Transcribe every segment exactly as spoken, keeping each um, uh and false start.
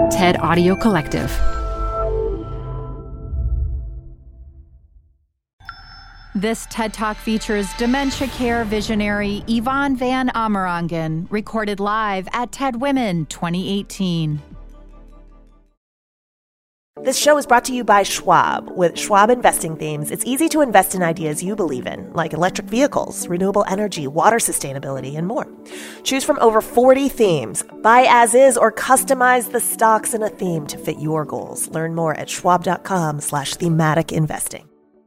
TED Audio Collective. This TED Talk features dementia care visionary Yvonne van Amerongen, recorded live at TED Women twenty eighteen. This show is brought to you by Schwab. With Schwab investing themes, it's easy to invest in ideas you believe in, like electric vehicles, renewable energy, water sustainability, and more. Choose from over forty themes. Buy as is or customize the stocks in a theme to fit your goals. Learn more at schwab.com slash thematic investing.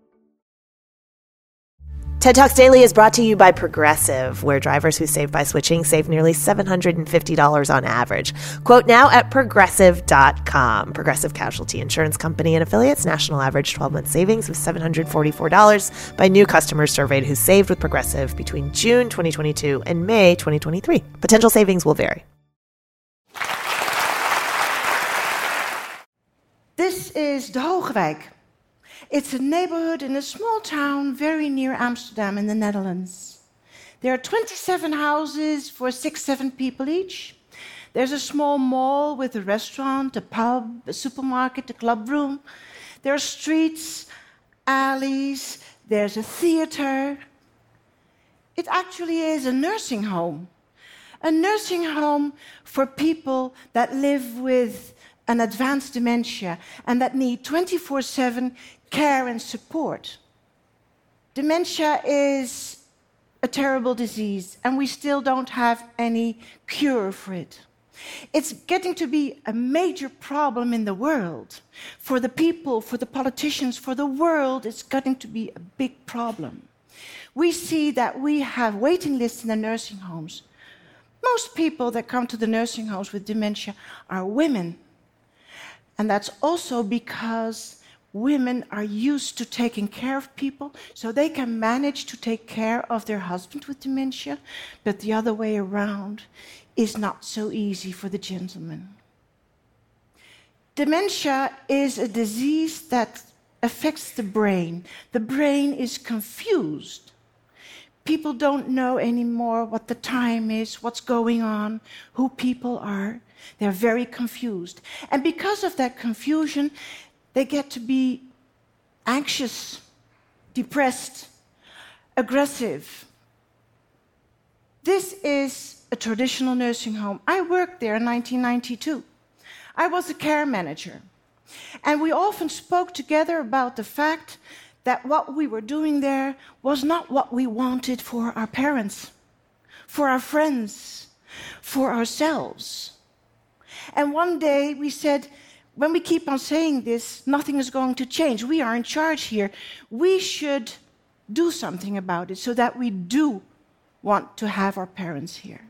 TED Talks Daily is brought to you by Progressive, where drivers who save by switching save nearly seven hundred fifty dollars on average. Quote now at progressive dot com. Progressive Casualty Insurance Company and affiliates. National average twelve-month savings of seven hundred forty-four dollars by new customers surveyed who saved with Progressive between June twenty twenty-two and May twenty twenty-three. Potential savings will vary. This is De Hoogewijk. It's a neighborhood in a small town very near Amsterdam in the Netherlands. There are twenty-seven houses for six, seven people each. There's a small mall with a restaurant, a pub, a supermarket, a club room. There are streets, alleys, there's a theater. It actually is a nursing home. A nursing home for people that live with an advanced dementia and that need twenty-four seven care and support. Dementia is a terrible disease, and we still don't have any cure for it. It's getting to be a major problem in the world. For the people, for the politicians, for the world, it's getting to be a big problem. We see that we have waiting lists in the nursing homes. Most people that come to the nursing homes with dementia are women. And that's also because women are used to taking care of people, so they can manage to take care of their husband with dementia, but the other way around is not so easy for the gentleman. Dementia is a disease that affects the brain. The brain is confused. People don't know anymore what the time is, what's going on, who people are. They're very confused. And because of that confusion, they get to be anxious, depressed, aggressive. This is a traditional nursing home. I worked there in nineteen ninety-two. I was a care manager. And we often spoke together about the fact that what we were doing there was not what we wanted for our parents, for our friends, for ourselves. And one day we said, when we keep on saying this, nothing is going to change. We are in charge here. We should do something about it so that we do want to have our parents here.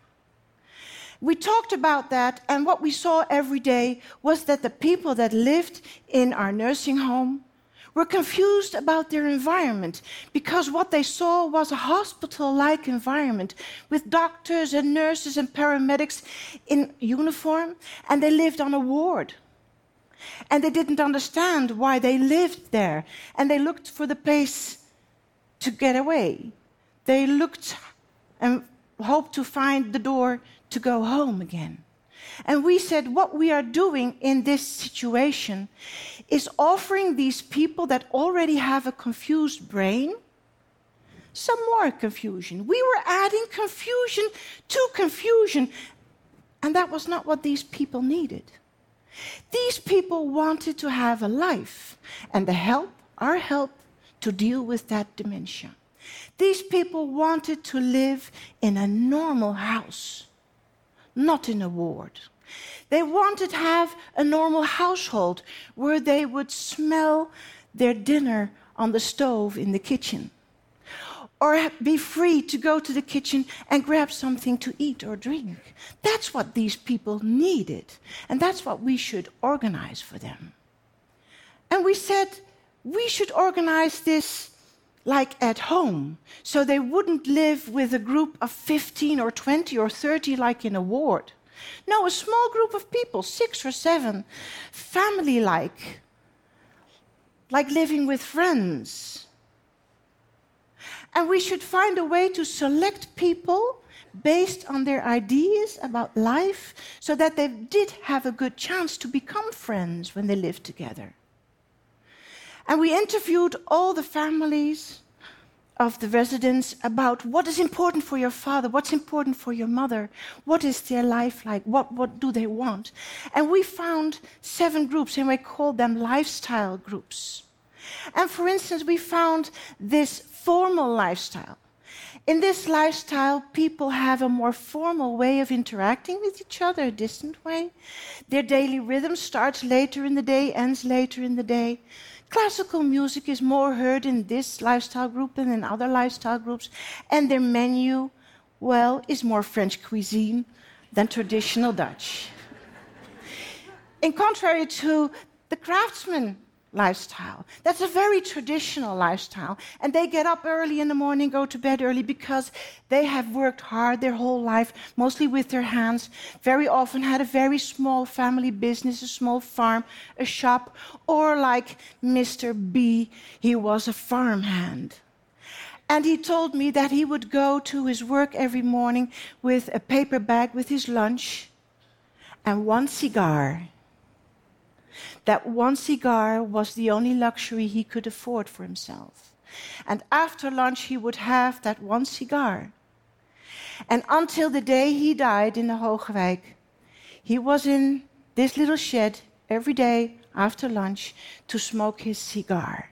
We talked about that, and what we saw every day was that the people that lived in our nursing home were confused about their environment, because what they saw was a hospital-like environment with doctors and nurses and paramedics in uniform, and they lived on a ward. And they didn't understand why they lived there. And they looked for the place to get away. They looked and hoped to find the door to go home again. And we said, what we are doing in this situation is offering these people that already have a confused brain some more confusion. We were adding confusion to confusion. And that was not what these people needed. These people wanted to have a life and the help, our help, to deal with that dementia. These people wanted to live in a normal house, not in a ward. They wanted to have a normal household where they would smell their dinner on the stove in the kitchen, or be free to go to the kitchen and grab something to eat or drink. That's what these people needed, and that's what we should organize for them. And we said we should organize this like at home, so they wouldn't live with a group of fifteen or twenty or thirty like in a ward. No, a small group of people, six or seven, family-like, like living with friends. And we should find a way to select people based on their ideas about life so that they did have a good chance to become friends when they lived together. And we interviewed all the families of the residents about what is important for your father, what's important for your mother, what is their life like, what, what do they want. And we found seven groups, and we called them lifestyle groups. And for instance, we found this formal lifestyle. In this lifestyle, people have a more formal way of interacting with each other, a distant way. Their daily rhythm starts later in the day, ends later in the day. Classical music is more heard in this lifestyle group than in other lifestyle groups, and their menu, well, is more French cuisine than traditional Dutch. In contrary to the craftsman lifestyle, that's a very traditional lifestyle, and they get up early in the morning, go to bed early because they have worked hard their whole life, mostly with their hands, very often had a very small family business, a small farm, a shop, or like Mister B, he was a farmhand. And he told me that he would go to his work every morning with a paper bag with his lunch and one cigar. That one cigar was the only luxury he could afford for himself. And after lunch, he would have that one cigar. And until the day he died in the Hoogewijk, he was in this little shed every day after lunch to smoke his cigar.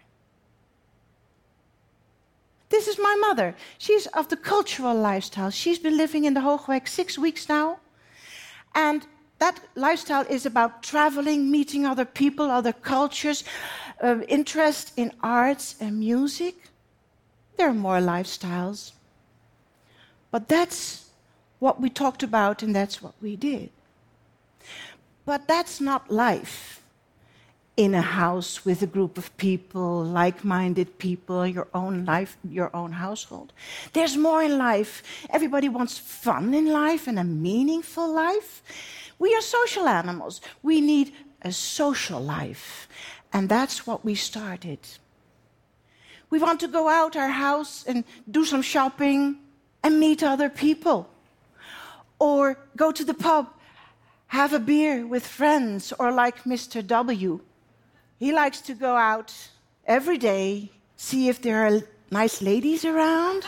This is my mother. She's of the cultural lifestyle. She's been living in the Hoogewijk six weeks now. And that lifestyle is about traveling, meeting other people, other cultures, uh, interest in arts and music. There are more lifestyles. But that's what we talked about, and that's what we did. But that's not life in a house with a group of people, like-minded people, your own life, your own household. There's more in life. Everybody wants fun in life and a meaningful life. We are social animals. We need a social life. And that's what we started. We want to go out our house and do some shopping and meet other people. Or go to the pub, have a beer with friends, or like Mister W. He likes to go out every day, see if there are nice ladies around.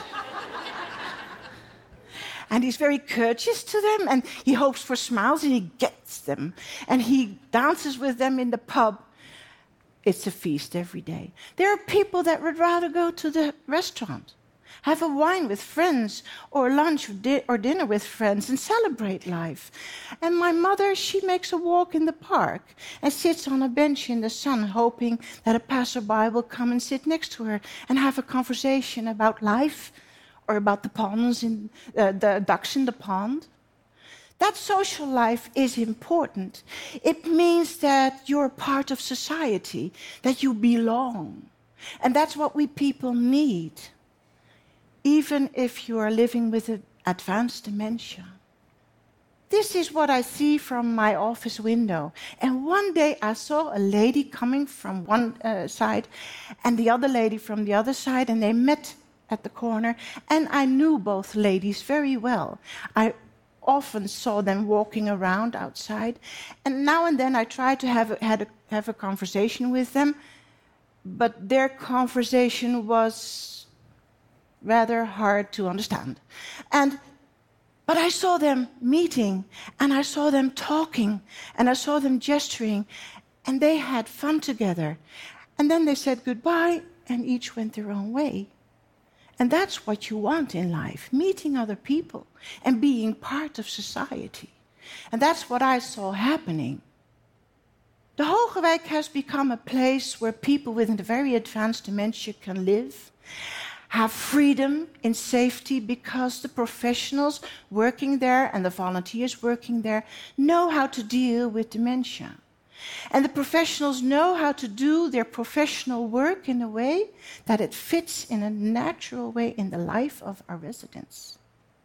And he's very courteous to them, and he hopes for smiles, and he gets them. And he dances with them in the pub. It's a feast every day. There are people that would rather go to the restaurant, have a wine with friends, or lunch or, di- or dinner with friends, and celebrate life. And my mother, she makes a walk in the park and sits on a bench in the sun, hoping that a passerby will come and sit next to her and have a conversation about life, or about the ponds in uh, the ducks in the pond. That social life is important. It means that you're part of society, that you belong. And that's what we people need, even if you are living with an advanced dementia. This is what I see from my office window. And one day I saw a lady coming from one uh, side and the other lady from the other side, and they met at the corner, and I knew both ladies very well. I often saw them walking around outside, and now and then I tried to have a, had a, have a conversation with them, but their conversation was rather hard to understand. And but I saw them meeting, and I saw them talking, and I saw them gesturing, and they had fun together. And then they said goodbye, and each went their own way. And that's what you want in life, meeting other people and being part of society. And that's what I saw happening. The Hoogewijk has become a place where people with a very advanced dementia can live, have freedom in safety, because the professionals working there and the volunteers working there know how to deal with dementia. And the professionals know how to do their professional work in a way that it fits in a natural way in the life of our residents.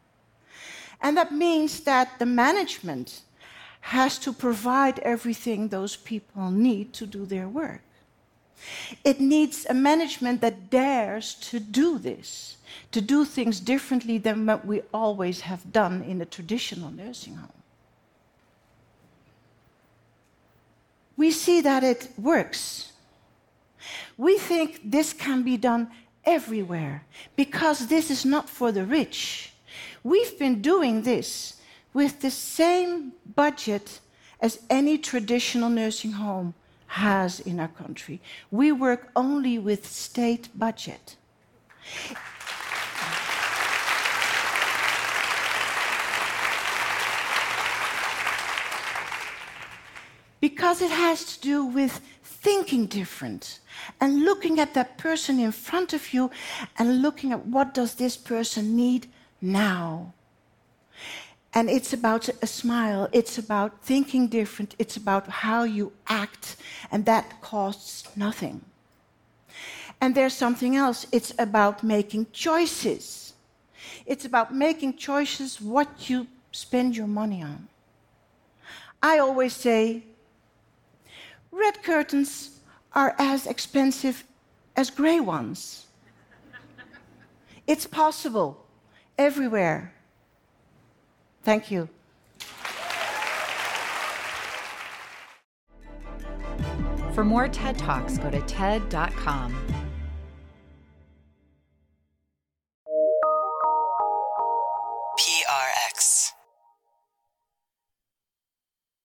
And that means that the management has to provide everything those people need to do their work. It needs a management that dares to do this. to do things differently than what we always have done in a traditional nursing home. We see that it works. We think this can be done everywhere because this is not for the rich. We've been doing this with the same budget as any traditional nursing home has in our country. We work only with state budget. Because it has to do with thinking different and looking at that person in front of you and looking at what does this person need now. And it's about a smile, it's about thinking different, it's about how you act, and that costs nothing. And there's something else, it's about making choices. It's about making choices what you spend your money on. I always say, red curtains are as expensive as gray ones. It's possible everywhere. Thank you. For more TED Talks, go to T E D dot com.